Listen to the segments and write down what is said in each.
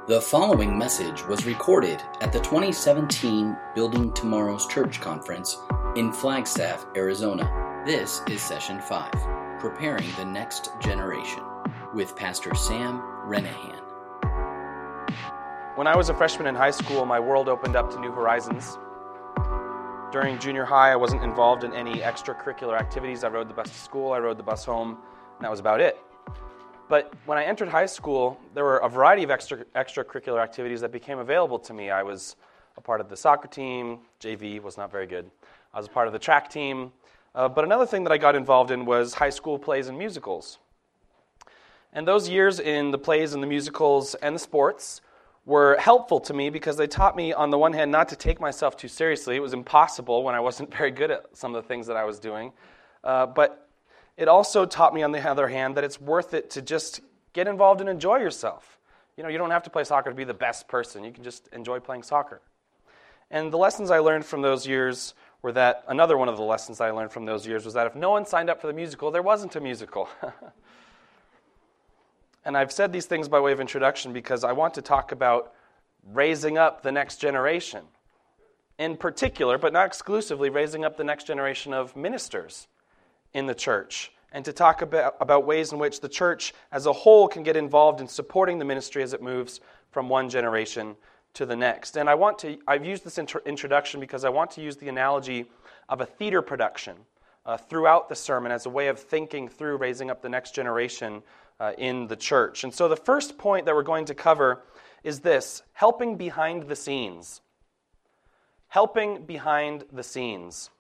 The following message was recorded at the 2017 Building Tomorrow's Church Conference in Flagstaff, Arizona. This is Session 5, Preparing the Next Generation, with Pastor Sam Renahan. When I was a freshman in high school, my world opened up to new horizons. During junior high, I wasn't involved in any extracurricular activities. I rode the bus to school, I rode the bus home, and that was about it. But when I entered high school, there were a variety of extracurricular activities that became available to me. I was a part of the soccer team. JV was not very good. I was a part of the track team. But another thing that I got involved in was high school plays and musicals. And those years in the plays and the musicals and the sports were helpful to me because they taught me, on the one hand, not to take myself too seriously. It was impossible when I wasn't very good at some of the things that I was doing. But it also taught me, on the other hand, that it's worth it to just get involved and enjoy yourself. You know, you don't have to play soccer to be the best person. You can just enjoy playing soccer. And the lessons I learned from those years were that, another one of the lessons I learned from those years was that if no one signed up for the musical, there wasn't a musical. And I've said these things by way of introduction because I want to talk about raising up the next generation. In particular, but not exclusively, raising up the next generation of ministers in the church, and to talk about ways in which the church as a whole can get involved in supporting the ministry as it moves from one generation to the next. And I've used this introduction because I want to use the analogy of a theater production throughout the sermon as a way of thinking through raising up the next generation in the church. And so the first point that we're going to cover is this: helping behind the scenes. Helping behind the scenes.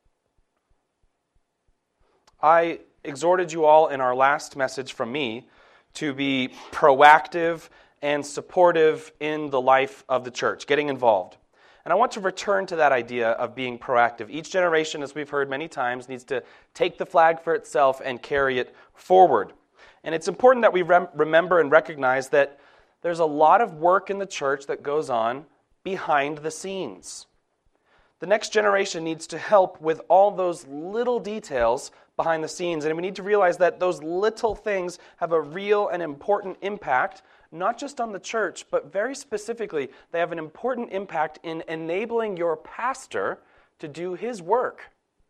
I exhorted you all in our last message from me to be proactive and supportive in the life of the church, getting involved. And I want to return to that idea of being proactive. Each generation, as we've heard many times, needs to take the flag for itself and carry it forward. And it's important that we remember and recognize that there's a lot of work in the church that goes on behind the scenes. The next generation needs to help with all those little details behind the scenes. And we need to realize that those little things have a real and important impact, not just on the church, but very specifically, they have an important impact in enabling your pastor to do his work.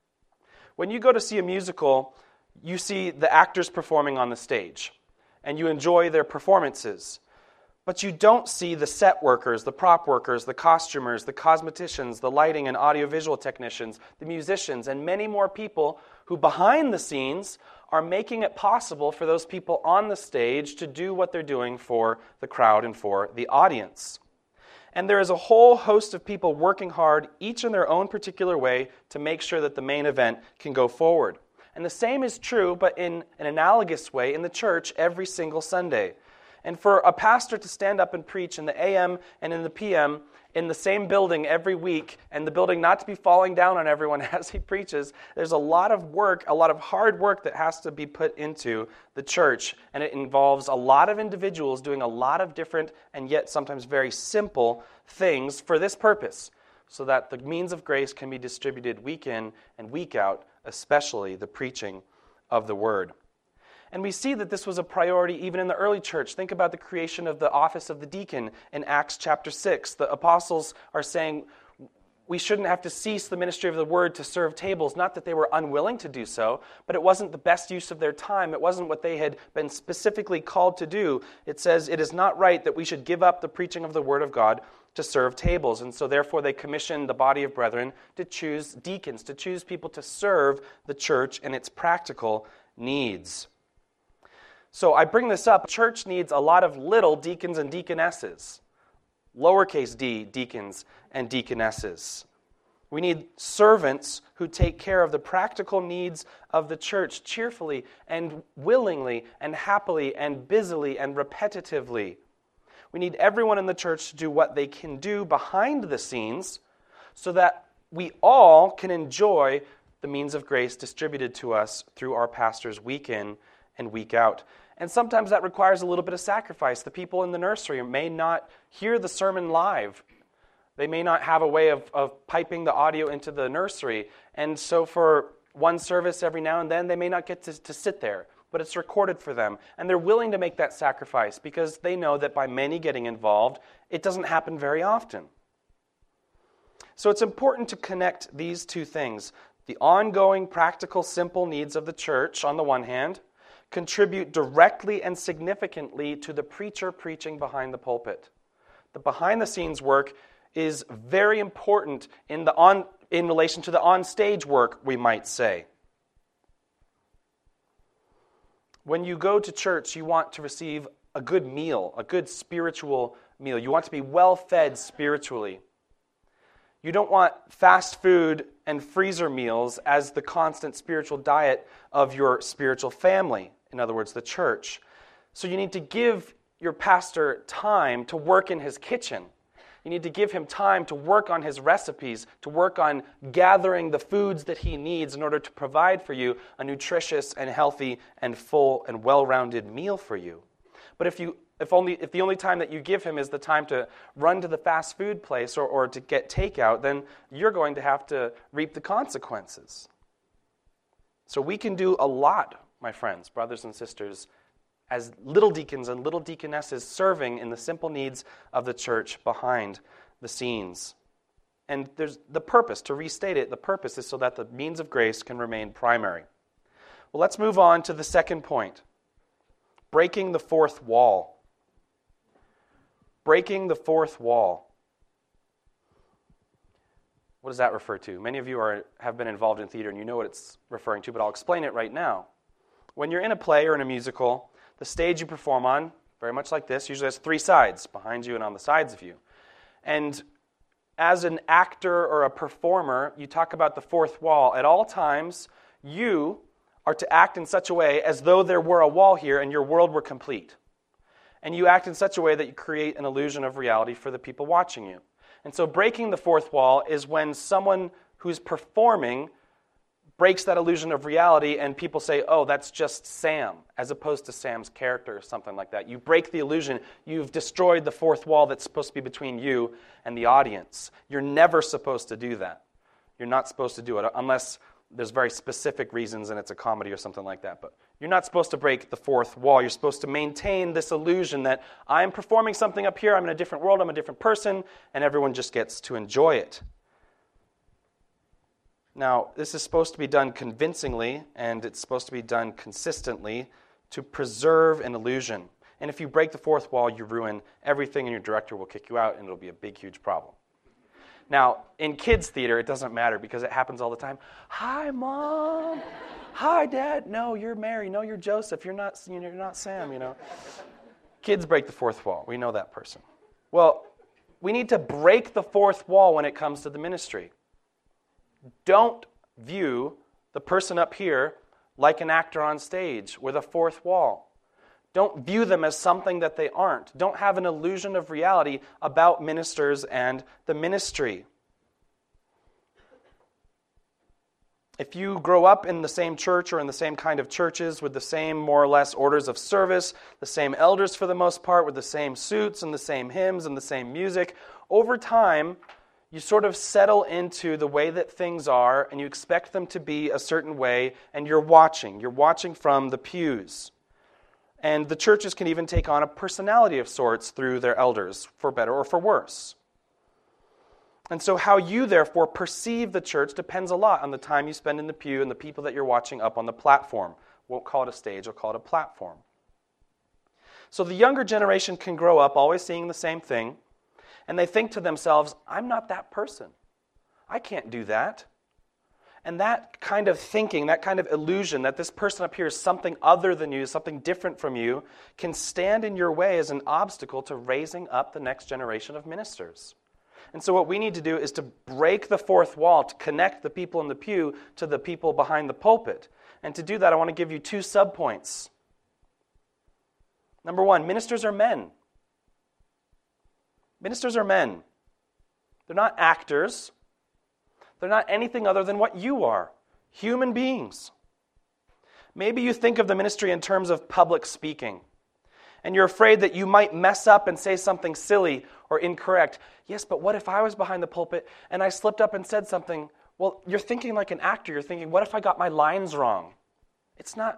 When you go to see a musical, you see the actors performing on the stage, and you enjoy their performances. But you don't see the set workers, the prop workers, the costumers, the cosmeticians, the lighting and audiovisual technicians, the musicians, and many more people who behind the scenes are making it possible for those people on the stage to do what they're doing for the crowd and for the audience. And there is a whole host of people working hard, each in their own particular way, to make sure that the main event can go forward. And the same is true, but in an analogous way, in the church every single Sunday. And for a pastor to stand up and preach in the AM and in the PM in the same building every week, and the building not to be falling down on everyone as he preaches, there's a lot of work, a lot of hard work that has to be put into the church. And it involves a lot of individuals doing a lot of different and yet sometimes very simple things for this purpose, so that the means of grace can be distributed week in and week out, especially the preaching of the word. And we see that this was a priority even in the early church. Think about the creation of the office of the deacon in Acts chapter 6. The apostles are saying we shouldn't have to cease the ministry of the word to serve tables. Not that they were unwilling to do so, but it wasn't the best use of their time. It wasn't what they had been specifically called to do. It says it is not right that we should give up the preaching of the word of God to serve tables. And so therefore they commissioned the body of brethren to choose deacons, to choose people to serve the church and its practical needs. So I bring this up. Church needs a lot of little deacons and deaconesses, lowercase d deacons and deaconesses. We need servants who take care of the practical needs of the church cheerfully and willingly and happily and busily and repetitively. We need everyone in the church to do what they can do behind the scenes so that we all can enjoy the means of grace distributed to us through our pastors week in and week out. And sometimes that requires a little bit of sacrifice. The people in the nursery may not hear the sermon live. They may not have a way of piping the audio into the nursery. And so for one service every now and then, they may not get to sit there. but it's recorded for them. And they're willing to make that sacrifice because they know that by many getting involved, it doesn't happen very often. So it's important to connect these two things. The ongoing, practical, simple needs of the church, on the one hand, contribute directly and significantly to the preacher preaching behind the pulpit. The behind-the-scenes work is very important in relation to the on-stage work, we might say. When you go to church, you want to receive a good meal, a good spiritual meal. You want to be well-fed spiritually. You don't want fast food and freezer meals as the constant spiritual diet of your spiritual family, in other words, the church. So you need to give your pastor time to work in his kitchen. You need to give him time to work on his recipes, to work on gathering the foods that he needs in order to provide for you a nutritious and healthy and full and well-rounded meal for you. But if the only time that you give him is the time to run to the fast food place or to get takeout, then you're going to have to reap the consequences. So we can do a lot, my friends, brothers and sisters, as little deacons and little deaconesses serving in the simple needs of the church behind the scenes. And there's the purpose, to restate it, the purpose is so that the means of grace can remain primary. Well, let's move on to the second point. Breaking the fourth wall. Breaking the fourth wall. What does that refer to? Many of you have been involved in theater and you know what it's referring to, but I'll explain it right now. When you're in a play or in a musical, the stage you perform on, very much like this, usually has three sides, behind you and on the sides of you. And as an actor or a performer, you talk about the fourth wall. At all times, you are to act in such a way as though there were a wall here and your world were complete. And you act in such a way that you create an illusion of reality for the people watching you. And so breaking the fourth wall is when someone who's performing breaks that illusion of reality and people say, oh, that's just Sam, as opposed to Sam's character or something like that. You break the illusion. You've destroyed the fourth wall that's supposed to be between you and the audience. You're never supposed to do that. You're not supposed to do it unless there's very specific reasons and it's a comedy or something like that. But you're not supposed to break the fourth wall. You're supposed to maintain this illusion that I'm performing something up here, I'm in a different world, I'm a different person, and everyone just gets to enjoy it. Now, this is supposed to be done convincingly, and it's supposed to be done consistently to preserve an illusion. And if you break the fourth wall, you ruin everything, and your director will kick you out, and it'll be a big, huge problem. Now, in kids' theater, it doesn't matter because it happens all the time. Hi, Mom. Hi, Dad. No, you're Mary. No, you're Joseph. You're not Sam, Kids break the fourth wall. We know that person. Well, we need to break the fourth wall when it comes to the ministry. Don't view the person up here like an actor on stage with a fourth wall. Don't view them as something that they aren't. Don't have an illusion of reality about ministers and the ministry. If you grow up in the same church or in the same kind of churches with the same more or less orders of service, the same elders for the most part, with the same suits and the same hymns and the same music, over time, you sort of settle into the way that things are, and you expect them to be a certain way, and you're watching. You're watching from the pews. And the churches can even take on a personality of sorts through their elders, for better or for worse. And so how you, therefore, perceive the church depends a lot on the time you spend in the pew and the people that you're watching up on the platform. Won't call it a stage, I'll call it a platform. So the younger generation can grow up always seeing the same thing, and they think to themselves, I'm not that person. I can't do that. And that kind of thinking, that kind of illusion that this person up here is something other than you, something different from you, can stand in your way as an obstacle to raising up the next generation of ministers. And so what we need to do is to break the fourth wall, to connect the people in the pew to the people behind the pulpit. And to do that, I want to give you 2 subpoints. Number 1, ministers are men. Ministers are men. They're not actors. They're not anything other than what you are, human beings. Maybe you think of the ministry in terms of public speaking, and you're afraid that you might mess up and say something silly or incorrect. Yes, but what if I was behind the pulpit and I slipped up and said something? Well, you're thinking like an actor. You're thinking, what if I got my lines wrong? It's not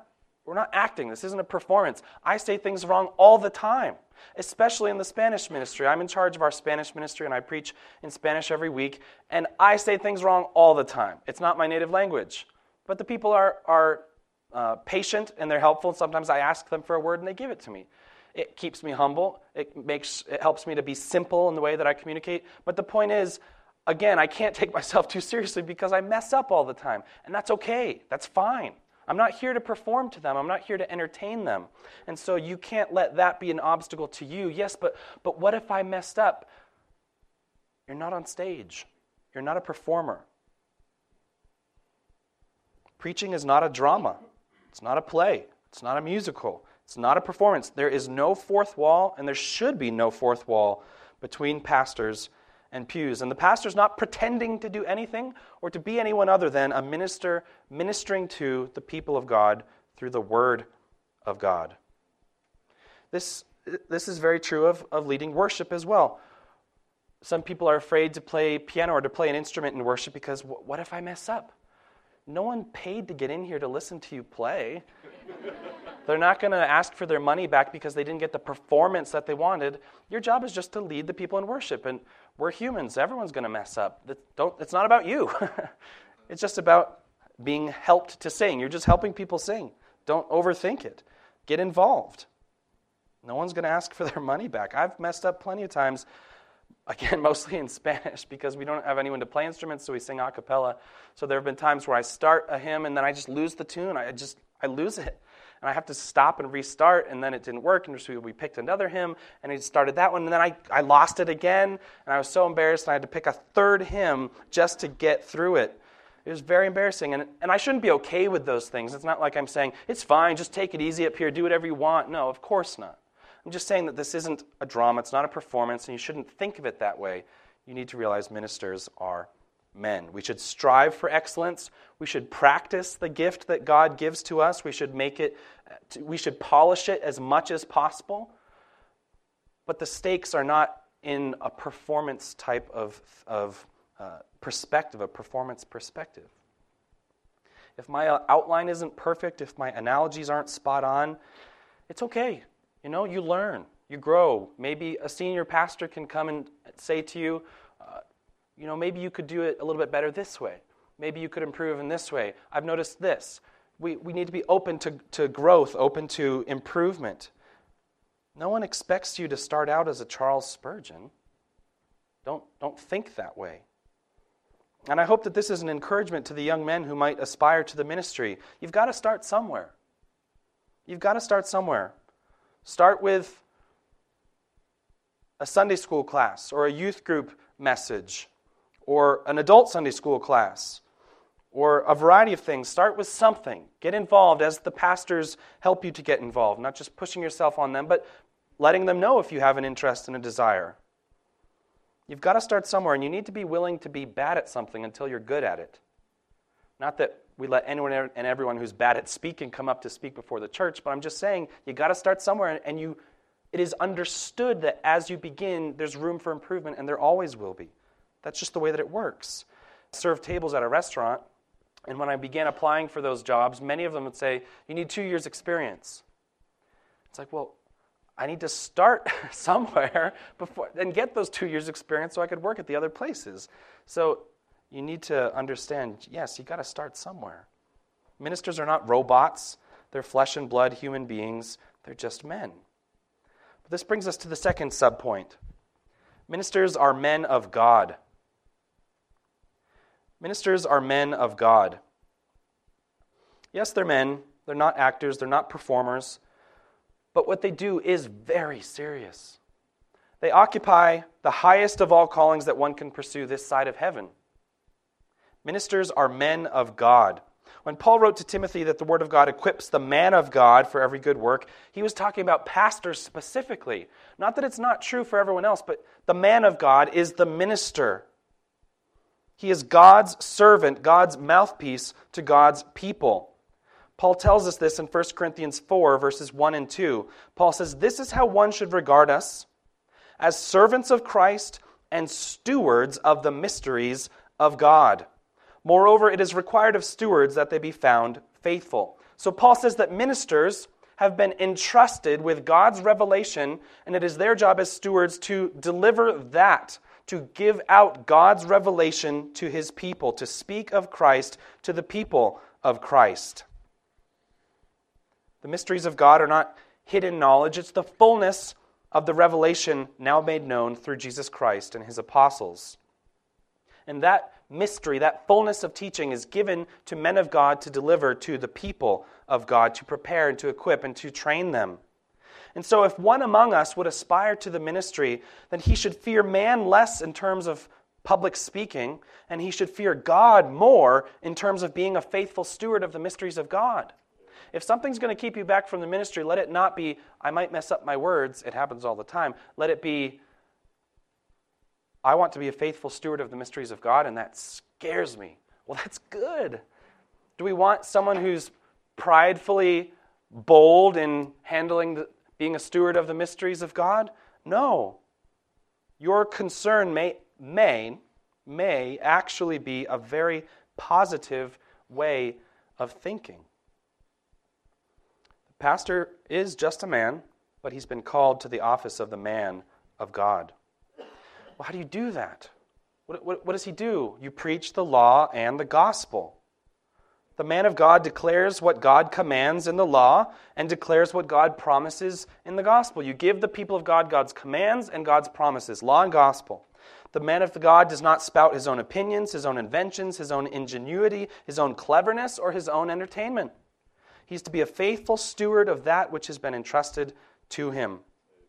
We're not acting. This isn't a performance. I say things wrong all the time, especially in the Spanish ministry. I'm in charge of our Spanish ministry, and I preach in Spanish every week, and I say things wrong all the time. It's not my native language. But the people are patient, and they're helpful. Sometimes I ask them for a word, and they give it to me. It keeps me humble. It helps me to be simple in the way that I communicate. But the point is, again, I can't take myself too seriously because I mess up all the time. And that's okay. That's fine. I'm not here to perform to them. I'm not here to entertain them. And so you can't let that be an obstacle to you. Yes, but what if I messed up? You're not on stage. You're not a performer. Preaching is not a drama. It's not a play. It's not a musical. It's not a performance. There is no fourth wall, and there should be no fourth wall between pastors and pews. And the pastor's not pretending to do anything or to be anyone other than a minister ministering to the people of God through the Word of God. This is very true of leading worship as well. Some people are afraid to play piano or to play an instrument in worship because what if I mess up? No one paid to get in here to listen to you play. They're not going to ask for their money back because they didn't get the performance that they wanted. Your job is just to lead the people in worship. And we're humans. Everyone's going to mess up. It's not about you. It's just about being helped to sing. You're just helping people sing. Don't overthink it. Get involved. No one's going to ask for their money back. I've messed up plenty of times, again, mostly in Spanish because we don't have anyone to play instruments, so we sing a cappella. So there have been times where I start a hymn and then I just lose the tune. I lose it. And I have to stop and restart, and then it didn't work, and so we picked another hymn, and I started that one, and then I lost it again, and I was so embarrassed, and I had to pick a third hymn just to get through it. It was very embarrassing, and I shouldn't be okay with those things. It's not like I'm saying, it's fine, just take it easy up here, do whatever you want. No, of course not. I'm just saying that this isn't a drama, it's not a performance, and you shouldn't think of it that way. You need to realize ministers are men. We should strive for excellence. We should practice the gift that God gives to us. We should polish it as much as possible. But the stakes are not in a performance type of perspective, a performance perspective. If my outline isn't perfect, if my analogies aren't spot on, it's okay. You learn, you grow. Maybe a senior pastor can come and say to you, maybe you could do it a little bit better this way. Maybe you could improve in this way. I've noticed this. We need to be open to growth, open to improvement. No one expects you to start out as a Charles Spurgeon. Don't think that way. And I hope that this is an encouragement to the young men who might aspire to the ministry. You've got to start somewhere. You've got to start somewhere. Start with a Sunday school class or a youth group message or an adult Sunday school class or a variety of things. Start with something. Get involved as the pastors help you to get involved, not just pushing yourself on them, but letting them know if you have an interest and a desire. You've got to start somewhere, and you need to be willing to be bad at something until you're good at it. Not that we let anyone and everyone who's bad at speaking come up to speak before the church, but I'm just saying you got to start somewhere, and it is understood that as you begin, there's room for improvement, and there always will be. That's just the way that it works. I served tables at a restaurant, and when I began applying for those jobs, many of them would say, you need 2 years' experience. It's like, well, I need to start somewhere before and get those 2 years' experience so I could work at the other places. So you need to understand, yes, you got to start somewhere. Ministers are not robots. They're flesh and blood human beings. They're just men. But this brings us to the second subpoint. Ministers are men of God. Ministers are men of God. Yes, they're men. They're not actors. They're not performers. But what they do is very serious. They occupy the highest of all callings that one can pursue this side of heaven. Ministers are men of God. When Paul wrote to Timothy that the Word of God equips the man of God for every good work, he was talking about pastors specifically. Not that it's not true for everyone else, but the man of God is the minister. He is God's servant, God's mouthpiece to God's people. Paul tells us this in 1 Corinthians 4, verses 1 and 2. Paul says, "This is how one should regard us, as servants of Christ and stewards of the mysteries of God. Moreover, it is required of stewards that they be found faithful." So Paul says that ministers have been entrusted with God's revelation, and it is their job as stewards to deliver that, to give out God's revelation to his people, to speak of Christ to the people of Christ. The mysteries of God are not hidden knowledge. It's the fullness of the revelation now made known through Jesus Christ and his apostles. And that mystery, that fullness of teaching is given to men of God to deliver to the people of God, to prepare and to equip and to train them. And so if one among us would aspire to the ministry, then he should fear man less in terms of public speaking, and he should fear God more in terms of being a faithful steward of the mysteries of God. If something's going to keep you back from the ministry, let it not be, I might mess up my words. It happens all the time. Let it be, I want to be a faithful steward of the mysteries of God, and that scares me. Well, that's good. Do we want someone who's pridefully bold in handling being a steward of the mysteries of God? No. Your concern may actually be a very positive way of thinking. The pastor is just a man, but he's been called to the office of the man of God. Well, how do you do that? What does he do? You preach the law and the gospel. The man of God declares what God commands in the law and declares what God promises in the gospel. You give the people of God God's commands and God's promises, law and gospel. The man of God does not spout his own opinions, his own inventions, his own ingenuity, his own cleverness, or his own entertainment. He's to be a faithful steward of that which has been entrusted to him.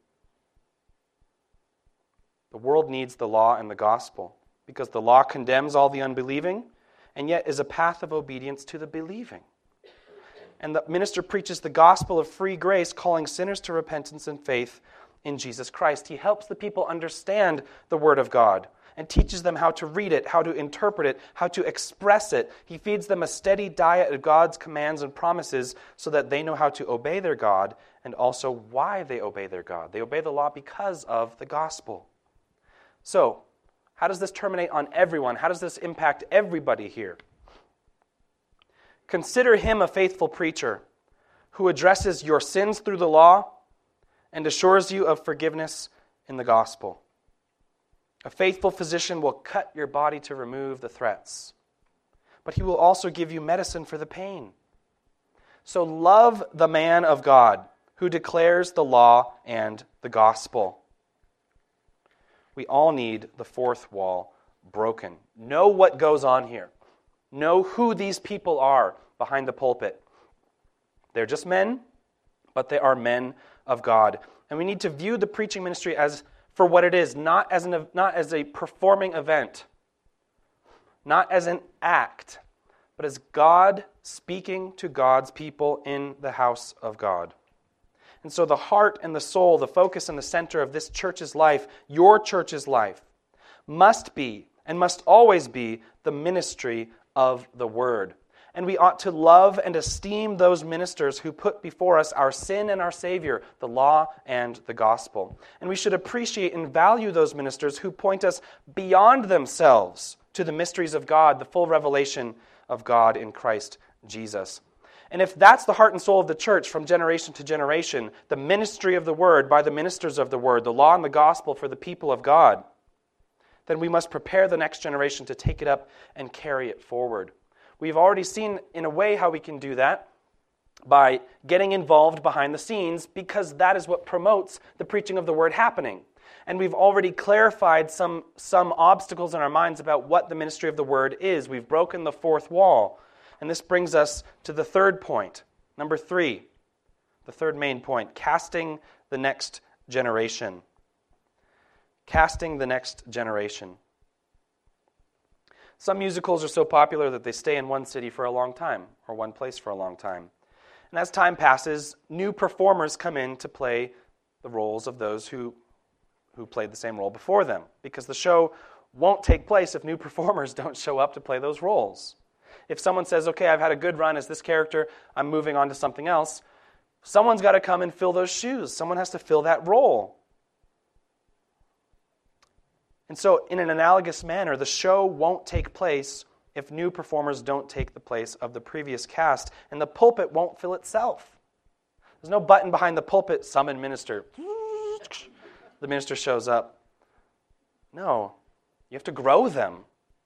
The world needs the law and the gospel because the law condemns all the unbelieving and yet is a path of obedience to the believing. And the minister preaches the gospel of free grace, calling sinners to repentance and faith in Jesus Christ. He helps the people understand the Word of God and teaches them how to read it, how to interpret it, how to express it. He feeds them a steady diet of God's commands and promises so that they know how to obey their God and also why they obey their God. They obey the law because of the gospel. So, how does this terminate on everyone? How does this impact everybody here? Consider him a faithful preacher who addresses your sins through the law and assures you of forgiveness in the gospel. A faithful physician will cut your body to remove the threats, but he will also give you medicine for the pain. So love the man of God who declares the law and the gospel. We all need the fourth wall broken. Know what goes on here. Know who these people are behind the pulpit. They're just men, but they are men of God. And we need to view the preaching ministry as for what it is, not as a performing event, not as an act, but as God speaking to God's people in the house of God. And so the heart and the soul, the focus and the center of this church's life, your church's life, must be and must always be the ministry of the Word. And we ought to love and esteem those ministers who put before us our sin and our Savior, the law and the gospel. And we should appreciate and value those ministers who point us beyond themselves to the mysteries of God, the full revelation of God in Christ Jesus. And if that's the heart and soul of the church from generation to generation, the ministry of the Word by the ministers of the Word, the law and the gospel for the people of God, then we must prepare the next generation to take it up and carry it forward. We've already seen in a way how we can do that by getting involved behind the scenes because that is what promotes the preaching of the Word happening. And we've already clarified some obstacles in our minds about what the ministry of the Word is. We've broken the fourth wall. And this brings us to the third point, number 3, the third main point, casting the next generation. Casting the next generation. Some musicals are so popular that they stay in one city for a long time, or one place for a long time. And as time passes, new performers come in to play the roles of those who played the same role before them, because the show won't take place if new performers don't show up to play those roles. If someone says, okay, I've had a good run as this character, I'm moving on to something else, someone's got to come and fill those shoes. Someone has to fill that role. And so in an analogous manner, the show won't take place if new performers don't take the place of the previous cast, and the pulpit won't fill itself. There's no button behind the pulpit, summon minister. The minister shows up. No, you have to grow them.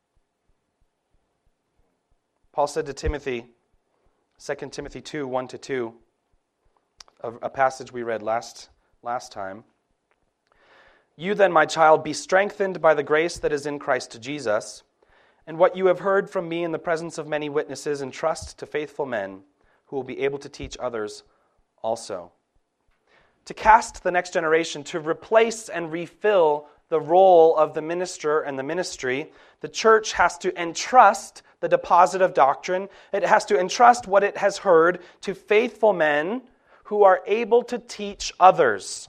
Paul said to Timothy, 2 Timothy 2, 1-2, a passage we read last time. You then, my child, be strengthened by the grace that is in Christ Jesus, and what you have heard from me in the presence of many witnesses, entrust to faithful men who will be able to teach others also. To cast the next generation, to replace and refill the role of the minister and the ministry, the church has to entrust the deposit of doctrine. It has to entrust what it has heard to faithful men who are able to teach others.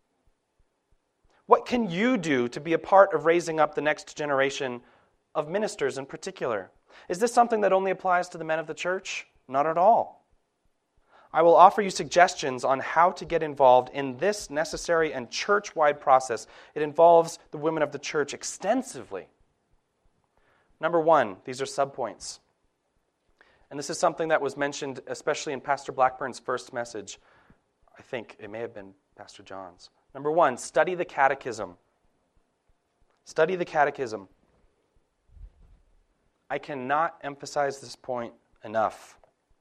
What can you do to be a part of raising up the next generation of ministers in particular? Is this something that only applies to the men of the church? Not at all. I will offer you suggestions on how to get involved in this necessary and church-wide process. It involves the women of the church extensively. Number one, these are subpoints. And this is something that was mentioned especially in Pastor Blackburn's first message. I think it may have been Pastor John's. Number one, study the catechism. Study the catechism. I cannot emphasize this point enough.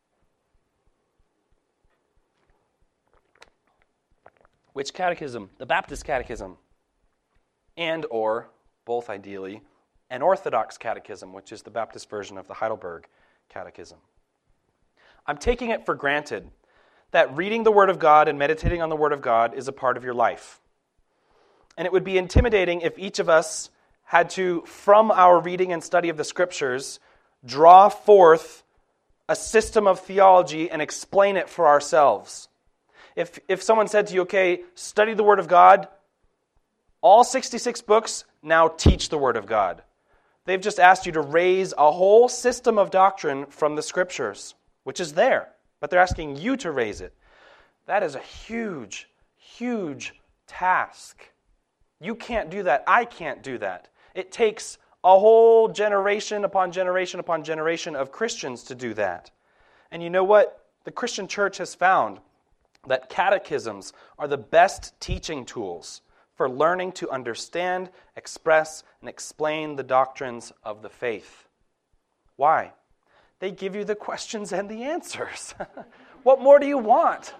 Which catechism? The Baptist catechism. And or, both ideally, an Orthodox catechism, which is the Baptist version of the Heidelberg Catechism. I'm taking it for granted that reading the Word of God and meditating on the Word of God is a part of your life. And it would be intimidating if each of us had to, from our reading and study of the Scriptures, draw forth a system of theology and explain it for ourselves. If someone said to you, okay, study the Word of God, all 66 books, now teach the Word of God. They've just asked you to raise a whole system of doctrine from the Scriptures, which is there, but they're asking you to raise it. That is a huge, huge task. You can't do that. I can't do that. It takes a whole generation upon generation upon generation of Christians to do that. And you know what? The Christian church has found that catechisms are the best teaching tools for learning to understand, express, and explain the doctrines of the faith. Why? They give you the questions and the answers. What more do you want?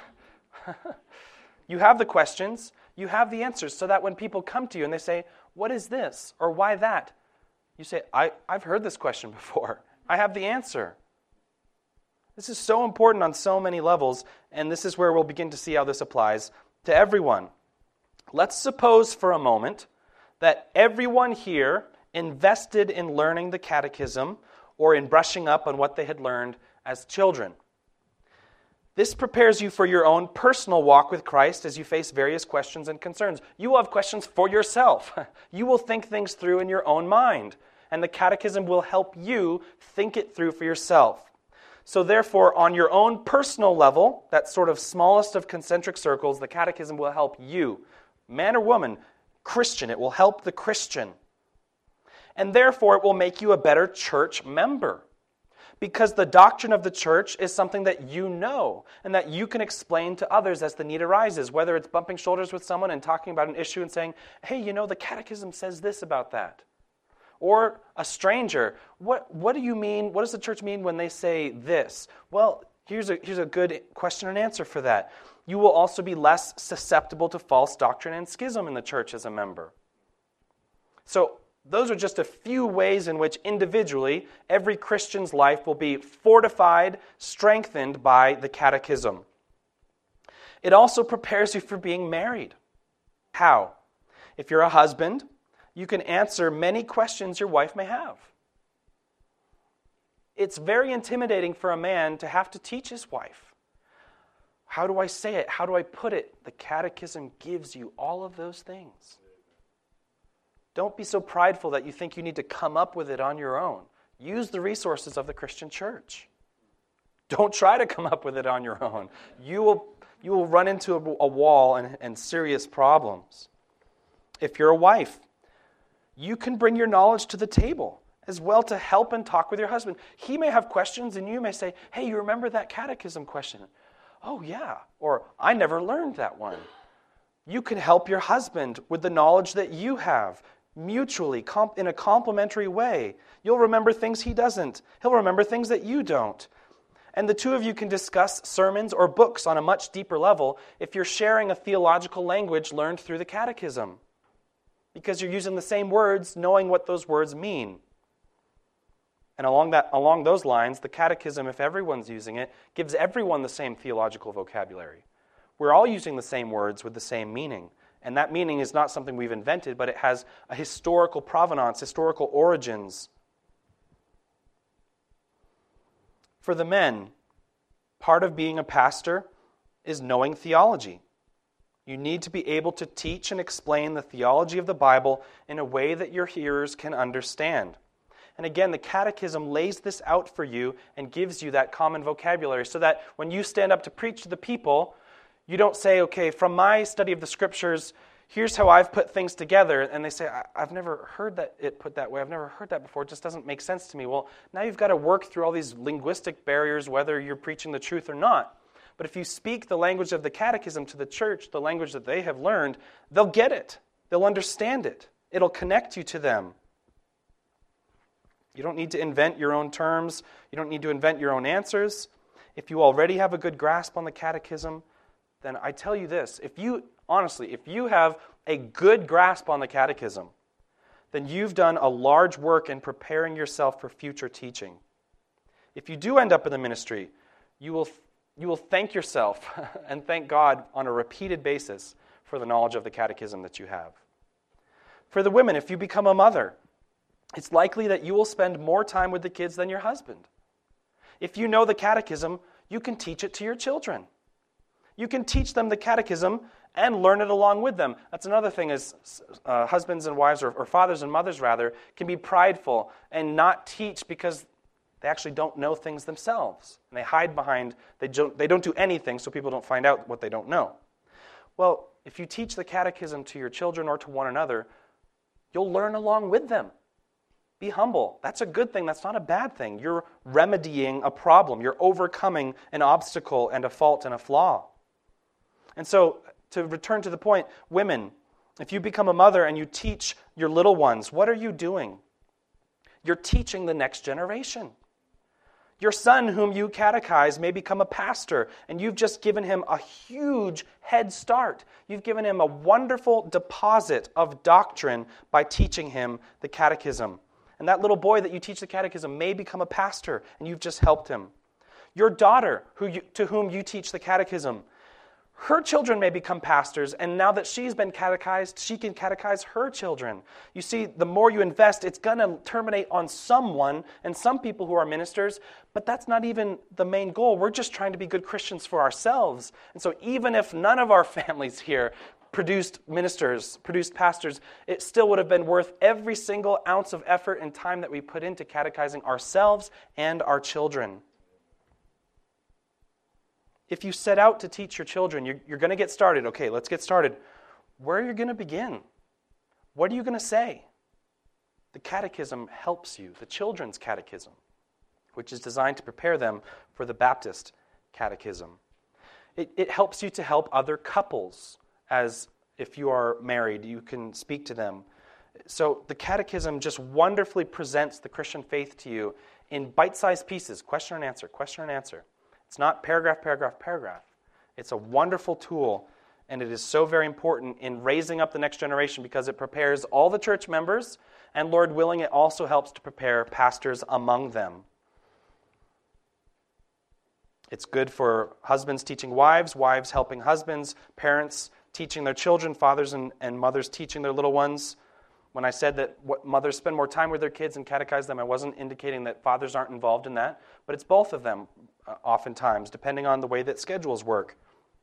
You have the questions, you have the answers, so that when people come to you and they say, what is this? Or why that? You say, I've heard this question before. I have the answer. This is so important on so many levels, and this is where we'll begin to see how this applies to everyone. Let's suppose for a moment that everyone here invested in learning the catechism or in brushing up on what they had learned as children. This prepares you for your own personal walk with Christ as you face various questions and concerns. You will have questions for yourself. You will think things through in your own mind, and the catechism will help you think it through for yourself. So therefore, on your own personal level, that sort of smallest of concentric circles, the catechism will help you, man or woman, Christian. It will help the Christian. And therefore, it will make you a better church member. Because the doctrine of the church is something that you know and that you can explain to others as the need arises, whether it's bumping shoulders with someone and talking about an issue and saying, hey, you know, the catechism says this about that. Or a stranger, what do you mean, what does the church mean when they say this? Well, here's a good question and answer for that. You will also be less susceptible to false doctrine and schism in the church as a member. So, those are just a few ways in which individually every Christian's life will be fortified, strengthened by the catechism. It also prepares you for being married. How? If you're a husband, you can answer many questions your wife may have. It's very intimidating for a man to have to teach his wife. How do I say it? How do I put it? The catechism gives you all of those things. Don't be so prideful that you think you need to come up with it on your own. Use the resources of the Christian church. Don't try to come up with it on your own. You will run into a wall and serious problems. If you're a wife, you can bring your knowledge to the table. as well to help and talk with your husband. He may have questions, and you may say, hey, you remember that catechism question? Oh, yeah. Or, I never learned that one. You can help your husband with the knowledge that you have, mutually, in a complementary way. You'll remember things he doesn't. He'll remember things that you don't. And the two of you can discuss sermons or books on a much deeper level if you're sharing a theological language learned through the catechism, because you're using the same words, knowing what those words mean. And along those lines, the catechism, if everyone's using it, gives everyone the same theological vocabulary. We're all using the same words with the same meaning. And that meaning is not something we've invented, but it has a historical provenance, historical origins. For the men, part of being a pastor is knowing theology. You need to be able to teach and explain the theology of the Bible in a way that your hearers can understand. And again, the catechism lays this out for you and gives you that common vocabulary so that when you stand up to preach to the people, you don't say, okay, from my study of the Scriptures, here's how I've put things together. And they say, I've never heard that it put that way. I've never heard that before. It just doesn't make sense to me. Well, now you've got to work through all these linguistic barriers, whether you're preaching the truth or not. But if you speak the language of the catechism to the church, the language that they have learned, they'll get it. They'll understand it. It'll connect you to them. You don't need to invent your own terms. You don't need to invent your own answers. If you already have a good grasp on the catechism, then I tell you this, if you have a good grasp on the catechism, then you've done a large work in preparing yourself for future teaching. If you do end up in the ministry, you will thank yourself and thank God on a repeated basis for the knowledge of the catechism that you have. For the women, if you become a mother, it's likely that you will spend more time with the kids than your husband. If you know the catechism, you can teach it to your children. You can teach them the catechism and learn it along with them. That's another thing is husbands and wives, or fathers and mothers rather, can be prideful and not teach because they actually don't know things themselves. And they hide behind, they don't do anything so people don't find out what they don't know. Well, if you teach the catechism to your children or to one another, you'll learn along with them. Be humble. That's a good thing. That's not a bad thing. You're remedying a problem. You're overcoming an obstacle and a fault and a flaw. And so, to return to the point, women, if you become a mother and you teach your little ones, what are you doing? You're teaching the next generation. Your son whom you catechize may become a pastor, and you've just given him a huge head start. You've given him a wonderful deposit of doctrine by teaching him the catechism. And that little boy that you teach the catechism may become a pastor, and you've just helped him. Your daughter, to whom you teach the catechism, her children may become pastors, and now that she's been catechized, she can catechize her children. You see, the more you invest, it's going to terminate on someone and some people who are ministers, but that's not even the main goal. We're just trying to be good Christians for ourselves. And so even if none of our families here produced ministers, produced pastors, it still would have been worth every single ounce of effort and time that we put into catechizing ourselves and our children. If you set out to teach your children, you're going to get started. Okay, let's get started. Where are you going to begin? What are you going to say? The catechism helps you, the children's catechism, which is designed to prepare them for the Baptist catechism. It helps you to help other couples, as if you are married, you can speak to them. So the catechism just wonderfully presents the Christian faith to you in bite-sized pieces, question and answer, question and answer. It's not paragraph, paragraph, paragraph. It's a wonderful tool, and it is so very important in raising up the next generation because it prepares all the church members, and Lord willing, it also helps to prepare pastors among them. It's good for husbands teaching wives, wives helping husbands, parents teaching their children, fathers and mothers teaching their little ones. When I said that mothers spend more time with their kids and catechize them, I wasn't indicating that fathers aren't involved in that, but it's both of them oftentimes, depending on the way that schedules work.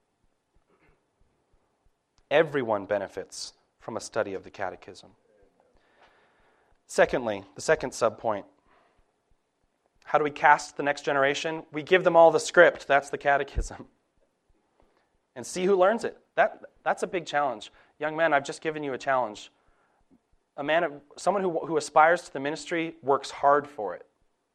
Everyone benefits from a study of the catechism. Secondly, the second subpoint. How do we cast the next generation? We give them all the script. That's the catechism. And see who learns it. That's a big challenge. Young men, I've just given you a challenge. Someone who aspires to the ministry works hard for it.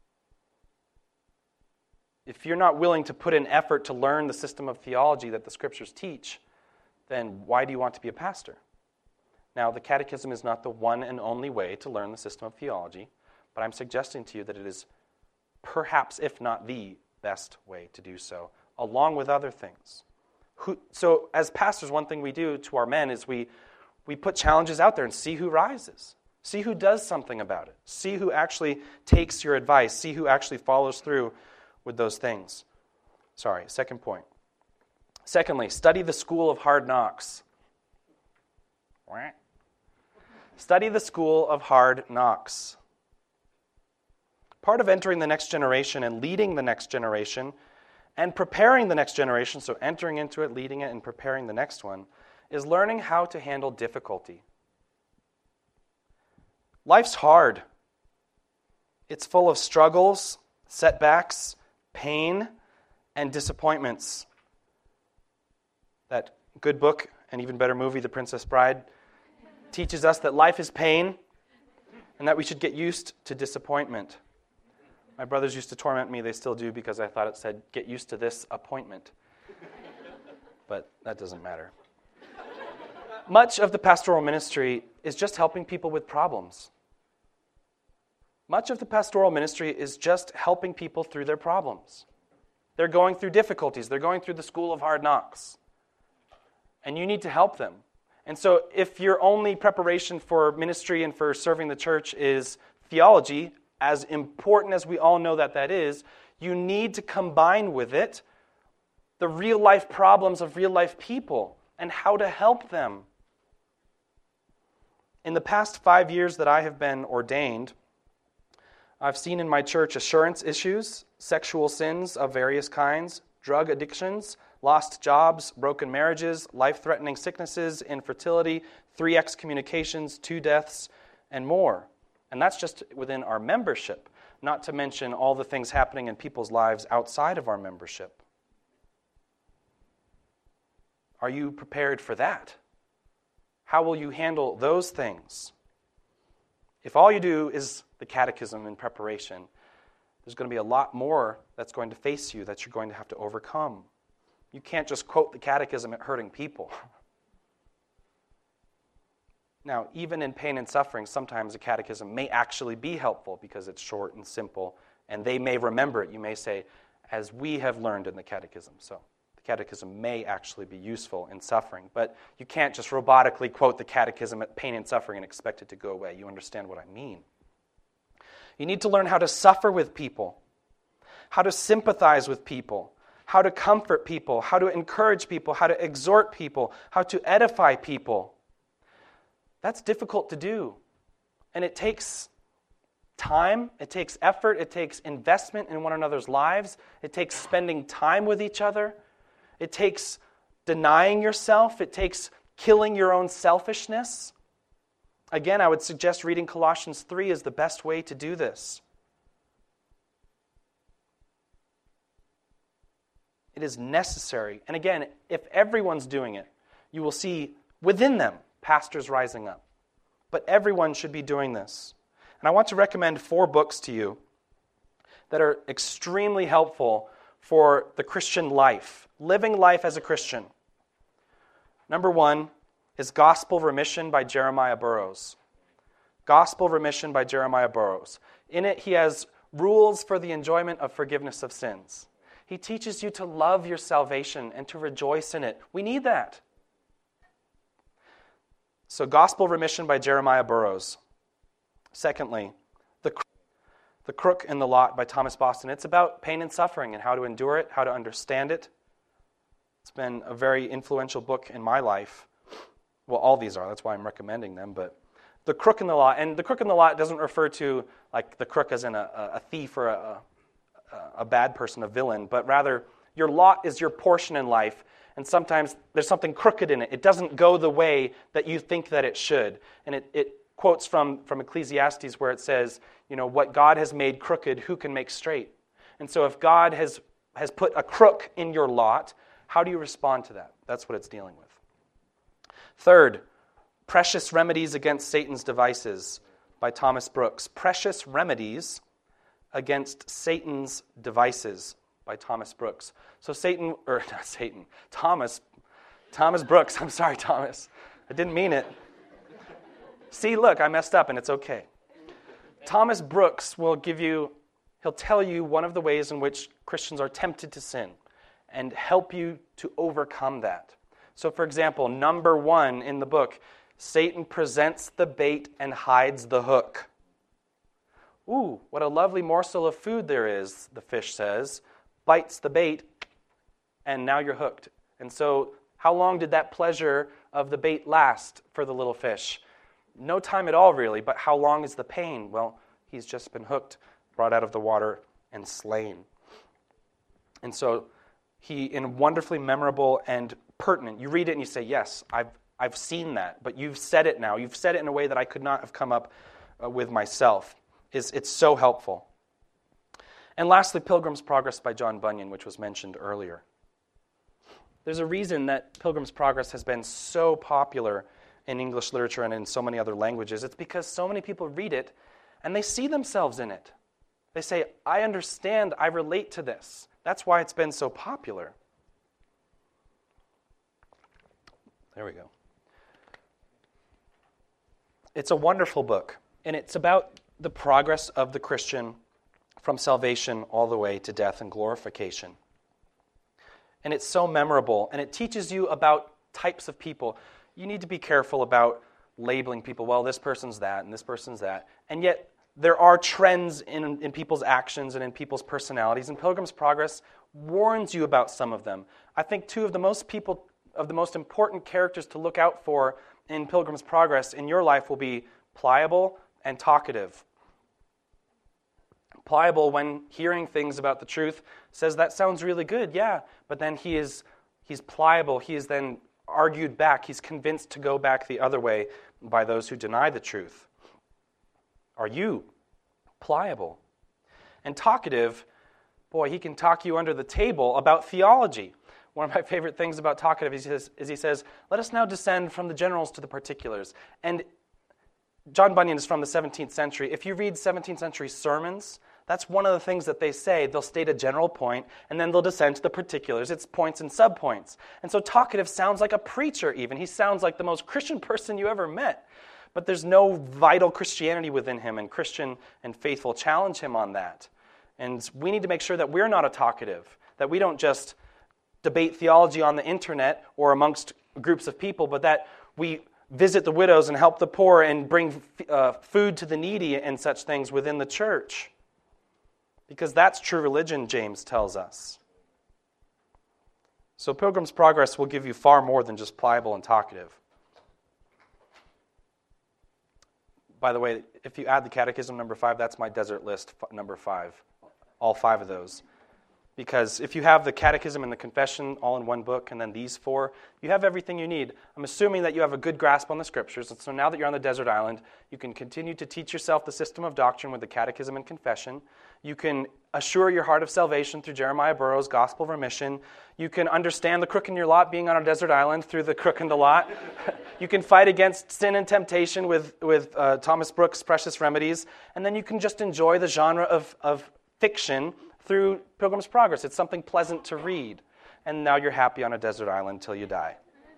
If you're not willing to put in effort to learn the system of theology that the Scriptures teach, then why do you want to be a pastor? Now, the catechism is not the one and only way to learn the system of theology, but I'm suggesting to you that it is perhaps, if not the best way to do so, along with other things. So as pastors, one thing we do to our men is we put challenges out there and see who rises. See who does something about it. See who actually takes your advice. See who actually follows through with those things. Second point. Secondly, study the school of hard knocks. Study the school of hard knocks. Part of entering the next generation and leading the next generation and preparing the next generation, so entering into it, leading it, and preparing the next one, is learning how to handle difficulty. Life's hard. It's full of struggles, setbacks, pain, and disappointments. That good book, and even better movie, The Princess Bride, teaches us that life is pain and that we should get used to disappointment. My brothers used to torment me, they still do, because I thought it said, get used to this appointment. But that doesn't matter. Much of the pastoral ministry is just helping people with problems. Much of the pastoral ministry is just helping people through their problems. They're going through difficulties. They're going through the school of hard knocks. And you need to help them. And so if your only preparation for ministry and for serving the church is theology, as important as we all know that is, you need to combine with it the real-life problems of real-life people and how to help them. In the past 5 years that I have been ordained, I've seen in my church assurance issues, sexual sins of various kinds, drug addictions, lost jobs, broken marriages, life-threatening sicknesses, infertility, 3 excommunications, 2 deaths, and more. And that's just within our membership, not to mention all the things happening in people's lives outside of our membership. Are you prepared for that? How will you handle those things? If all you do is the catechism in preparation, there's going to be a lot more that's going to face you that you're going to have to overcome. You can't just quote the catechism at hurting people. Now, even in pain and suffering, sometimes a catechism may actually be helpful because it's short and simple, and they may remember it. You may say, as we have learned in the catechism. So the catechism may actually be useful in suffering, but you can't just robotically quote the catechism at pain and suffering and expect it to go away. You understand what I mean. You need to learn how to suffer with people, how to sympathize with people, how to comfort people, how to encourage people, how to exhort people, how to edify people. That's difficult to do. And it takes time, it takes effort, it takes investment in one another's lives, it takes spending time with each other, it takes denying yourself, it takes killing your own selfishness. Again, I would suggest reading Colossians 3 is the best way to do this. It is necessary. And again, if everyone's doing it, you will see within them pastors rising up. But everyone should be doing this. And I want to recommend 4 books to you that are extremely helpful for the Christian life, living life as a Christian. Number 1 is Gospel Remission by Jeremiah Burroughs. Gospel Remission by Jeremiah Burroughs. In it, he has rules for the enjoyment of forgiveness of sins. He teaches you to love your salvation and to rejoice in it. We need that. So, Gospel Remission by Jeremiah Burroughs. Secondly, The Crook in the Lot by Thomas Boston. It's about pain and suffering and how to endure it, how to understand it. It's been a very influential book in my life. Well, all these are. That's why I'm recommending them. But The Crook in the Lot. And The Crook in the Lot doesn't refer to like the crook as in a thief or a bad person, a villain, but rather your lot is your portion in life. And sometimes there's something crooked in it. It doesn't go the way that you think that it should. And it quotes from Ecclesiastes where it says, you know, what God has made crooked, who can make straight? And so if God has put a crook in your lot, how do you respond to that? That's what it's dealing with. Third, Precious Remedies Against Satan's Devices by Thomas Brooks. Precious Remedies Against Satan's Devices by Thomas Brooks. So Thomas Brooks. I'm sorry, Thomas. I didn't mean it. See, look, I messed up and it's okay. Thomas Brooks he'll tell you one of the ways in which Christians are tempted to sin and help you to overcome that. So, for example, number 1 in the book, Satan presents the bait and hides the hook. Ooh, what a lovely morsel of food there is, the fish says. Bites the bait, and now you're hooked. And so, how long did that pleasure of the bait last for the little fish? No time at all, really, but how long is the pain? Well, he's just been hooked, brought out of the water, and slain. And so, he, in wonderfully memorable and pertinent, you read it and you say, yes, I've seen that, but you've said it now. You've said it in a way that I could not have come up with myself. It's so helpful. And lastly, Pilgrim's Progress by John Bunyan, which was mentioned earlier. There's a reason that Pilgrim's Progress has been so popular in English literature and in so many other languages. It's because so many people read it and they see themselves in it. They say, I understand, I relate to this. That's why it's been so popular. There we go. It's a wonderful book, and it's about the progress of the Christian from salvation all the way to death and glorification. And it's so memorable, and it teaches you about types of people. You need to be careful about labeling people, well, this person's that, and this person's that. And yet, there are trends in people's actions and in people's personalities, and Pilgrim's Progress warns you about some of them. I think two of the most important characters to look out for in Pilgrim's Progress in your life will be pliable and talkative. Pliable, when hearing things about the truth, says that sounds really good, yeah, but then he's pliable. He is then argued back. He's convinced to go back the other way by those who deny the truth. Are you pliable? And talkative, boy, he can talk you under the table about theology. One of my favorite things about talkative is he says, let us now descend from the generals to the particulars. And John Bunyan is from the 17th century. If you read 17th century sermons, that's one of the things that they say. They'll state a general point, and then they'll descend to the particulars. It's points and subpoints. And so talkative sounds like a preacher even. He sounds like the most Christian person you ever met. But there's no vital Christianity within him, and Christian and faithful challenge him on that. And we need to make sure that we're not a talkative, that we don't just debate theology on the internet or amongst groups of people, but that we visit the widows and help the poor and bring food to the needy and such things within the church. Because that's true religion, James tells us. So Pilgrim's Progress will give you far more than just pliable and talkative. By the way, if you add the Catechism number 5, that's my desert list number 5. All 5 of those. Because if you have the Catechism and the Confession all in one book, and then these 4, you have everything you need. I'm assuming that you have a good grasp on the Scriptures, and so now that you're on the desert island, you can continue to teach yourself the system of doctrine with the Catechism and Confession. You can assure your heart of salvation through Jeremiah Burroughs' Gospel of Remission. You can understand the crook in your lot being on a desert island through the crook in the lot. You can fight against sin and temptation with Thomas Brooks' Precious Remedies, and then you can just enjoy the genre of fiction through Pilgrim's Progress. It's something pleasant to read. And now you're happy on a desert island till you die.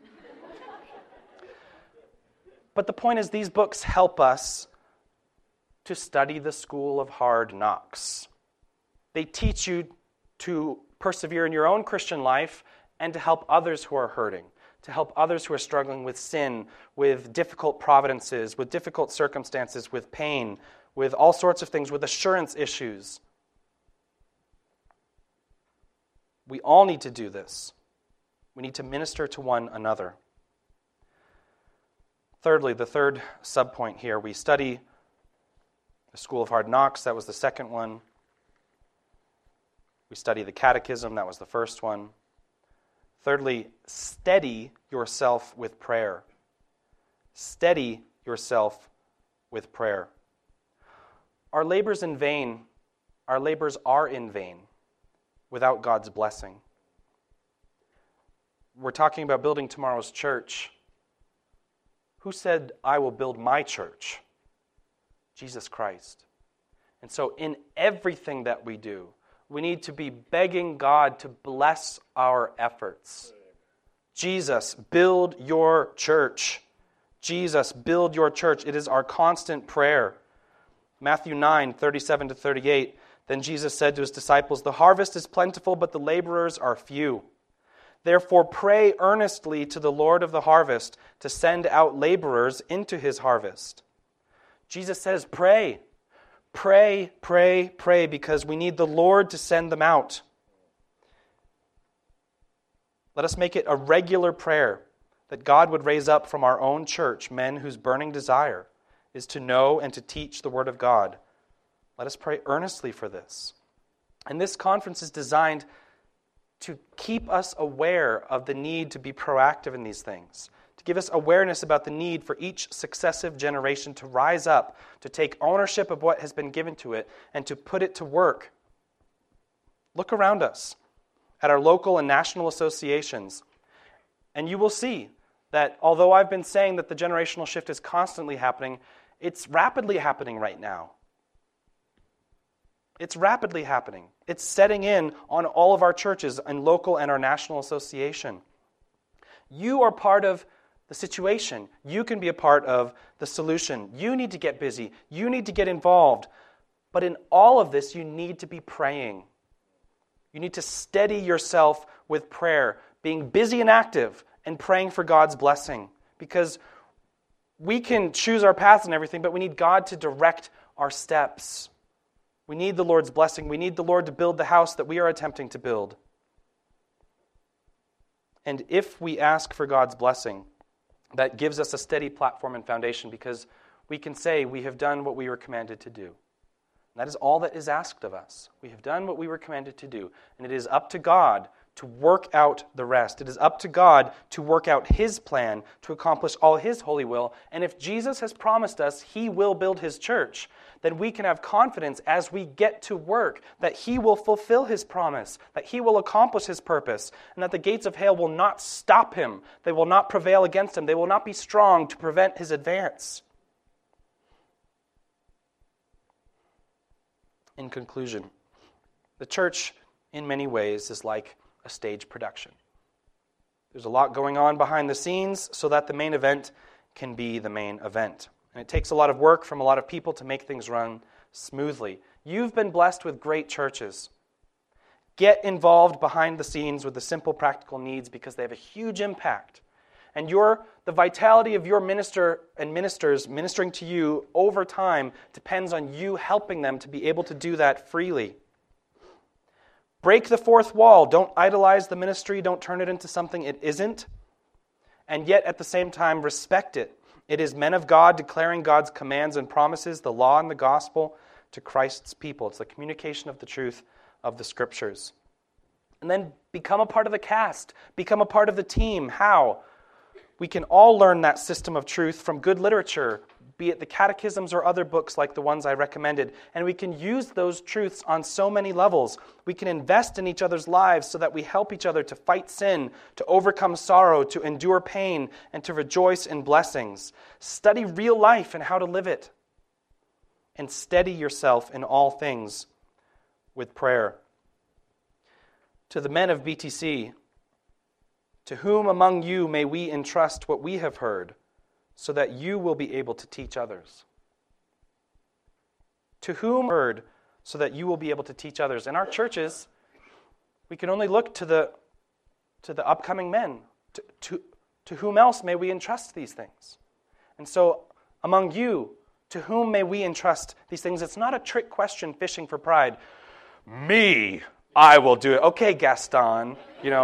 But the point is, these books help us to study the school of hard knocks. They teach you to persevere in your own Christian life and to help others who are hurting, to help others who are struggling with sin, with difficult providences, with difficult circumstances, with pain, with all sorts of things, with assurance issues. We all need to do this. We need to minister to one another. Thirdly, the third subpoint here, we study the School of Hard Knocks. That was the second one. We study the Catechism. That was the first one. Thirdly, steady yourself with prayer. Steady yourself with prayer. Our labors are in vain without God's blessing. We're talking about building tomorrow's church. Who said, I will build my church? Jesus Christ. And so in everything that we do, we need to be begging God to bless our efforts. Jesus, build your church. Jesus, build your church. It is our constant prayer. Matthew 9:37-38. Then Jesus said to his disciples, the harvest is plentiful, but the laborers are few. Therefore pray earnestly to the Lord of the harvest to send out laborers into his harvest. Jesus says, pray. Pray, pray, pray, because we need the Lord to send them out. Let us make it a regular prayer that God would raise up from our own church men whose burning desire is to know and to teach the Word of God. Let us pray earnestly for this. And this conference is designed to keep us aware of the need to be proactive in these things, to give us awareness about the need for each successive generation to rise up, to take ownership of what has been given to it, and to put it to work. Look around us at our local and national associations, and you will see that although I've been saying that the generational shift is constantly happening, it's rapidly happening right now. It's rapidly happening. It's setting in on all of our churches and local and our national association. You are part of the situation. You can be a part of the solution. You need to get busy. You need to get involved. But in all of this, you need to be praying. You need to steady yourself with prayer, being busy and active and praying for God's blessing. Because we can choose our paths and everything, but we need God to direct our steps. We need the Lord's blessing. We need the Lord to build the house that we are attempting to build. And if we ask for God's blessing, that gives us a steady platform and foundation, because we can say we have done what we were commanded to do. And that is all that is asked of us. We have done what we were commanded to do. And it is up to God to work out the rest. It is up to God to work out His plan to accomplish all His holy will. And if Jesus has promised us He will build His church, then we can have confidence as we get to work that He will fulfill His promise, that He will accomplish His purpose, and that the gates of hell will not stop Him. They will not prevail against Him. They will not be strong to prevent His advance. In conclusion, the church, in many ways, is like a stage production. There's a lot going on behind the scenes so that the main event can be the main event. And it takes a lot of work from a lot of people to make things run smoothly. You've been blessed with great churches. Get involved behind the scenes with the simple practical needs, because they have a huge impact. And the vitality of your minister and ministers ministering to you over time depends on you helping them to be able to do that freely. Break the fourth wall. Don't idolize the ministry. Don't turn it into something it isn't. And yet, at the same time, respect it. It is men of God declaring God's commands and promises, the law and the gospel, to Christ's people. It's the communication of the truth of the Scriptures. And then become a part of the cast. Become a part of the team. How? We can all learn that system of truth from good literature, be it the catechisms or other books like the ones I recommended. And we can use those truths on so many levels. We can invest in each other's lives so that we help each other to fight sin, to overcome sorrow, to endure pain, and to rejoice in blessings. Study real life and how to live it. And steady yourself in all things with prayer. To the men of BTC, to whom among you may we entrust what we have heard, so that you will be able to teach others? To whom heard, so that you will be able to teach others? In our churches, we can only look to the upcoming men. To whom else may we entrust these things? And so, among you, to whom may we entrust these things? It's not a trick question fishing for pride. Me, I will do it. Okay, Gaston,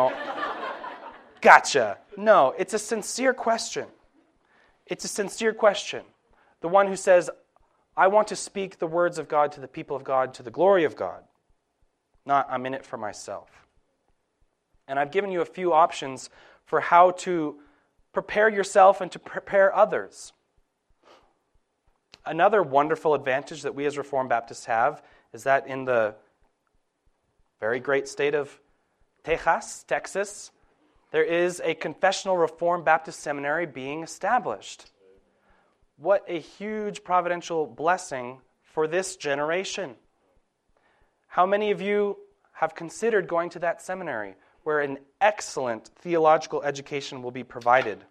gotcha. No, it's a sincere question. It's a sincere question. The one who says, I want to speak the words of God to the people of God, to the glory of God. Not, I'm in it for myself. And I've given you a few options for how to prepare yourself and to prepare others. Another wonderful advantage that we as Reformed Baptists have is that in the very great state of Texas, there is a confessional Reformed Baptist seminary being established. What a huge providential blessing for this generation. How many of you have considered going to that seminary where an excellent theological education will be provided?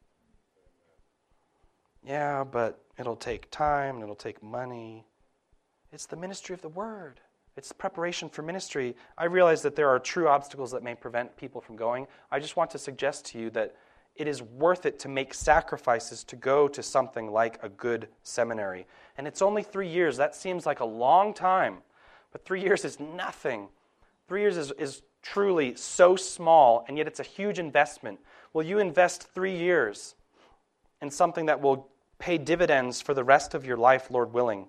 Yeah, but it'll take time, it'll take money. It's the ministry of the Word. It's preparation for ministry. I realize that there are true obstacles that may prevent people from going. I just want to suggest to you that it is worth it to make sacrifices to go to something like a good seminary. And it's only 3 years. That seems like a long time. But 3 years is nothing. 3 years is truly so small, and yet it's a huge investment. Will you invest 3 years in something that will pay dividends for the rest of your life, Lord willing?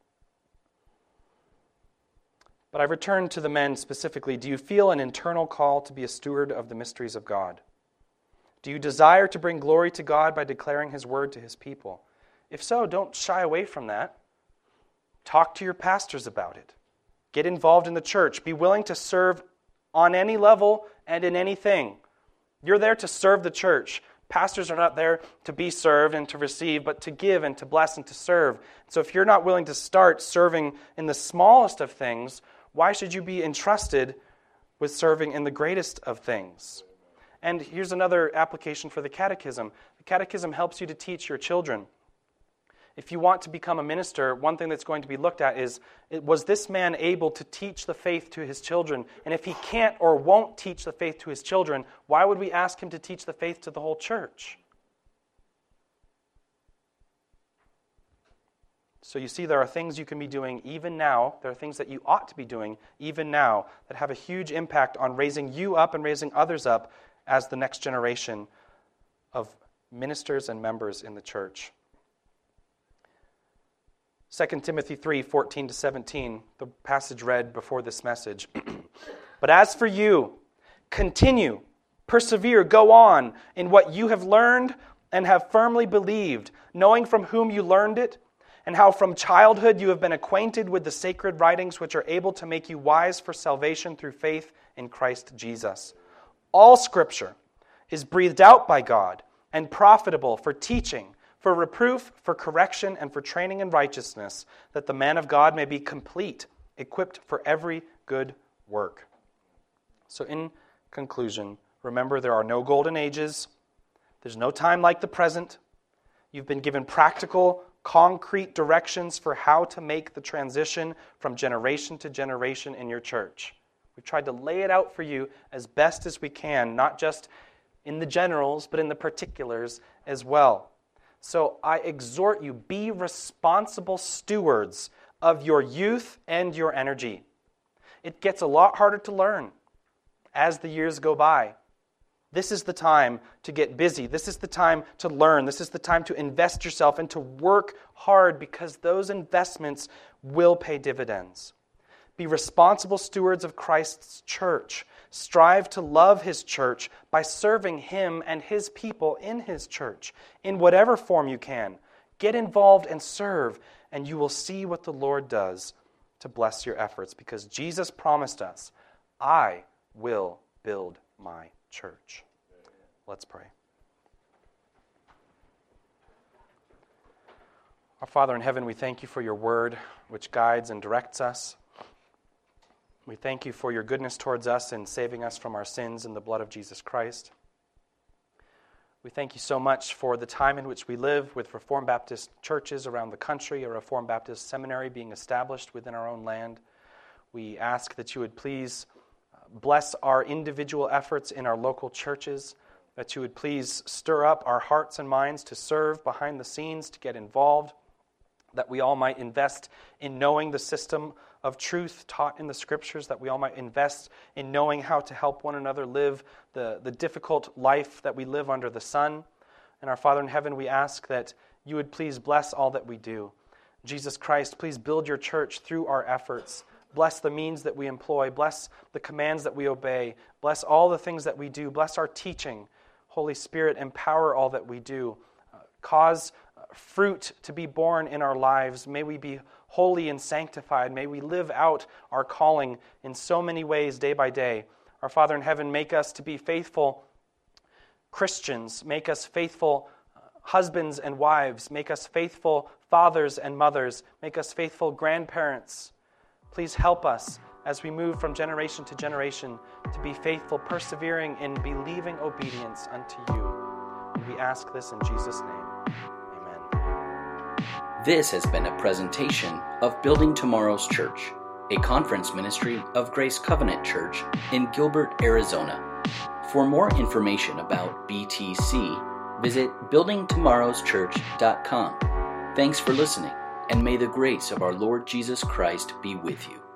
But I return to the men specifically. Do you feel an internal call to be a steward of the mysteries of God? Do you desire to bring glory to God by declaring His word to His people? If so, don't shy away from that. Talk to your pastors about it. Get involved in the church. Be willing to serve on any level and in anything. You're there to serve the church. Pastors are not there to be served and to receive, but to give and to bless and to serve. So if you're not willing to start serving in the smallest of things, why should you be entrusted with serving in the greatest of things? And here's another application for the catechism. The catechism helps you to teach your children. If you want to become a minister, one thing that's going to be looked at is, was this man able to teach the faith to his children? And if he can't or won't teach the faith to his children, why would we ask him to teach the faith to the whole church? So you see, there are things you can be doing even now. There are things that you ought to be doing even now that have a huge impact on raising you up and raising others up as the next generation of ministers and members in the church. 2 Timothy 3, 14-17, the passage read before this message. But as for you, continue, persevere, go on in what you have learned and have firmly believed, knowing from whom you learned it, and how from childhood you have been acquainted with the sacred writings which are able to make you wise for salvation through faith in Christ Jesus. All Scripture is breathed out by God and profitable for teaching, for reproof, for correction, and for training in righteousness, that the man of God may be complete, equipped for every good work. So in conclusion, remember there are no golden ages. There's no time like the present. You've been given practical, concrete directions for how to make the transition from generation to generation in your church. We've tried to lay it out for you as best as we can, not just in the generals, but in the particulars as well. So I exhort you, be responsible stewards of your youth and your energy. It gets a lot harder to learn as the years go by. This is the time to get busy. This is the time to learn. This is the time to invest yourself and to work hard, because those investments will pay dividends. Be responsible stewards of Christ's church. Strive to love His church by serving Him and His people in His church in whatever form you can. Get involved and serve, and you will see what the Lord does to bless your efforts, because Jesus promised us, I will build my church. Let's pray. Our Father in heaven, we thank you for your word, which guides and directs us. We thank you for your goodness towards us in saving us from our sins in the blood of Jesus Christ. We thank you so much for the time in which we live, with Reformed Baptist churches around the country, a Reformed Baptist seminary being established within our own land. We ask that you would please bless our individual efforts in our local churches, that you would please stir up our hearts and minds to serve behind the scenes, to get involved, that we all might invest in knowing the system of truth taught in the Scriptures, that we all might invest in knowing how to help one another live the difficult life that we live under the sun. And our Father in heaven, we ask that you would please bless all that we do. Jesus Christ, please build your church through our efforts. Bless the means that we employ. Bless the commands that we obey. Bless all the things that we do. Bless our teaching. Holy Spirit, empower all that we do. Cause fruit to be born in our lives. May we be holy and sanctified. May we live out our calling in so many ways day by day. Our Father in heaven, make us to be faithful Christians. Make us faithful husbands and wives. Make us faithful fathers and mothers. Make us faithful grandparents. Please help us as we move from generation to generation to be faithful, persevering in believing obedience unto you. And we ask this in Jesus' name. Amen. This has been a presentation of Building Tomorrow's Church, a conference ministry of Grace Covenant Church in Gilbert, Arizona. For more information about BTC, visit buildingtomorrowschurch.com. Thanks for listening, and may the grace of our Lord Jesus Christ be with you.